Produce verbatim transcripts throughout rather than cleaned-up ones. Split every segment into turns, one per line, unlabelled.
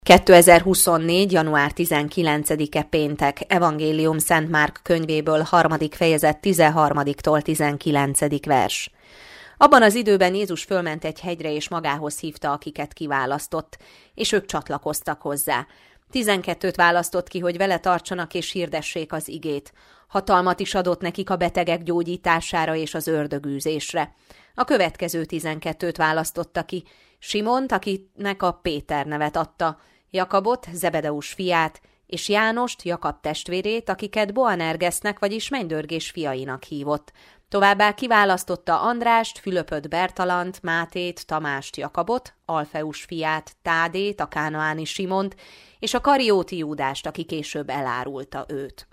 kétezer-huszonnégy. január tizenkilencedike péntek, Evangélium Szent Márk könyvéből, harmadik fejezet, tizenharmadiktól tizenkilencedik vers. Abban az időben Jézus fölment egy hegyre, és magához hívta, akiket kiválasztott, és ők csatlakoztak hozzá. Tizenkettőt választott ki, hogy vele tartsanak és hirdessék az igét. Hatalmat is adott nekik a betegek gyógyítására és az ördögűzésre. A következő tizenkettőt választotta ki: Simont, akinek a Péter nevet adta, Jakabot, Zebedeus fiát, és Jánost, Jakab testvérét, akiket Boanergesznek, vagyis mennydörgés fiainak hívott. Továbbá kiválasztotta Andrást, Fülöpöt, Bertalant, Mátét, Tamást, Jakabot, Alfeus fiát, Tádét, a kánaáni Simont, és a karióti Júdást, aki később elárulta őt.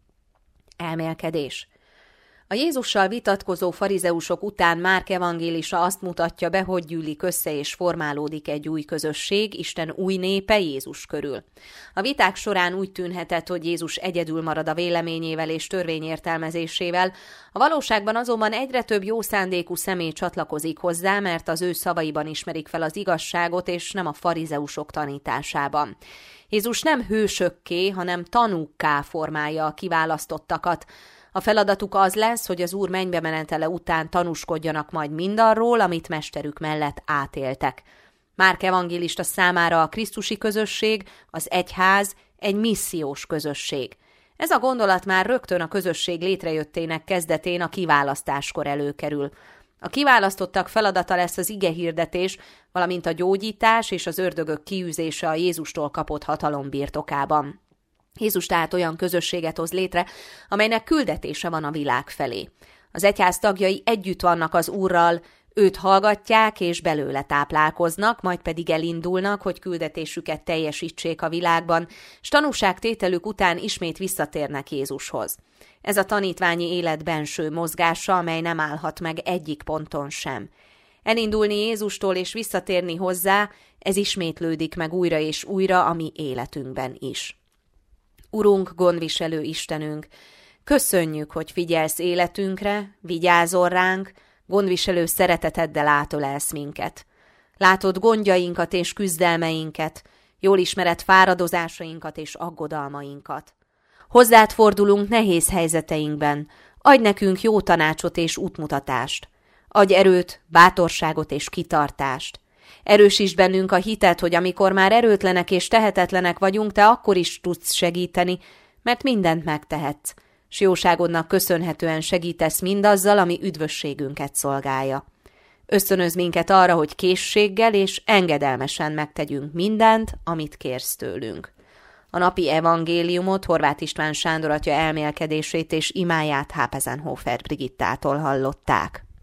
Elmélkedés. A Jézussal vitatkozó farizeusok után Márk evangélista azt mutatja be, hogy gyűlik össze és formálódik egy új közösség, Isten új népe Jézus körül. A viták során úgy tűnhetett, hogy Jézus egyedül marad a véleményével és törvényértelmezésével, a valóságban azonban egyre több jó szándékú személy csatlakozik hozzá, mert az ő szavaiban ismerik fel az igazságot, és nem a farizeusok tanításában. Jézus nem hősökké, hanem tanúkká formálja a kiválasztottakat. A feladatuk az lesz, hogy az Úr mennybe menetele után tanúskodjanak majd mindarról, amit mesterük mellett átéltek. Márk evangélista számára a krisztusi közösség, az egyház egy missziós közösség. Ez a gondolat már rögtön a közösség létrejöttének kezdetén a kiválasztáskor előkerül. A kiválasztottak feladata lesz az igehirdetés, valamint a gyógyítás és az ördögök kiűzése a Jézustól kapott hatalom birtokában. Jézus tehát olyan közösséget hoz létre, amelynek küldetése van a világ felé. Az egyház tagjai együtt vannak az Úrral, őt hallgatják és belőle táplálkoznak, majd pedig elindulnak, hogy küldetésüket teljesítsék a világban, s tanúságtételük után ismét visszatérnek Jézushoz. Ez a tanítványi élet benső mozgása, amely nem állhat meg egyik ponton sem. Elindulni Jézustól és visszatérni hozzá, ez ismétlődik meg újra és újra a mi életünkben is. Urunk, gondviselő Istenünk, köszönjük, hogy figyelsz életünkre, vigyázol ránk, gondviselő szereteteddel átölelsz minket. Látod gondjainkat és küzdelmeinket, jól ismered fáradozásainkat és aggodalmainkat. Hozzád fordulunk nehéz helyzeteinkben, adj nekünk jó tanácsot és útmutatást. Adj erőt, bátorságot és kitartást. Erősítsd bennünk a hitet, hogy amikor már erőtlenek és tehetetlenek vagyunk, te akkor is tudsz segíteni, mert mindent megtehetsz, s jóságodnak köszönhetően segítesz mindazzal, ami üdvösségünket szolgálja. Ösztönözz minket arra, hogy készséggel és engedelmesen megtegyünk mindent, amit kérsz tőlünk. A napi evangéliumot Horváth István Sándor atya elmélkedését és imáját Hápezenhofer Brigittától hallották.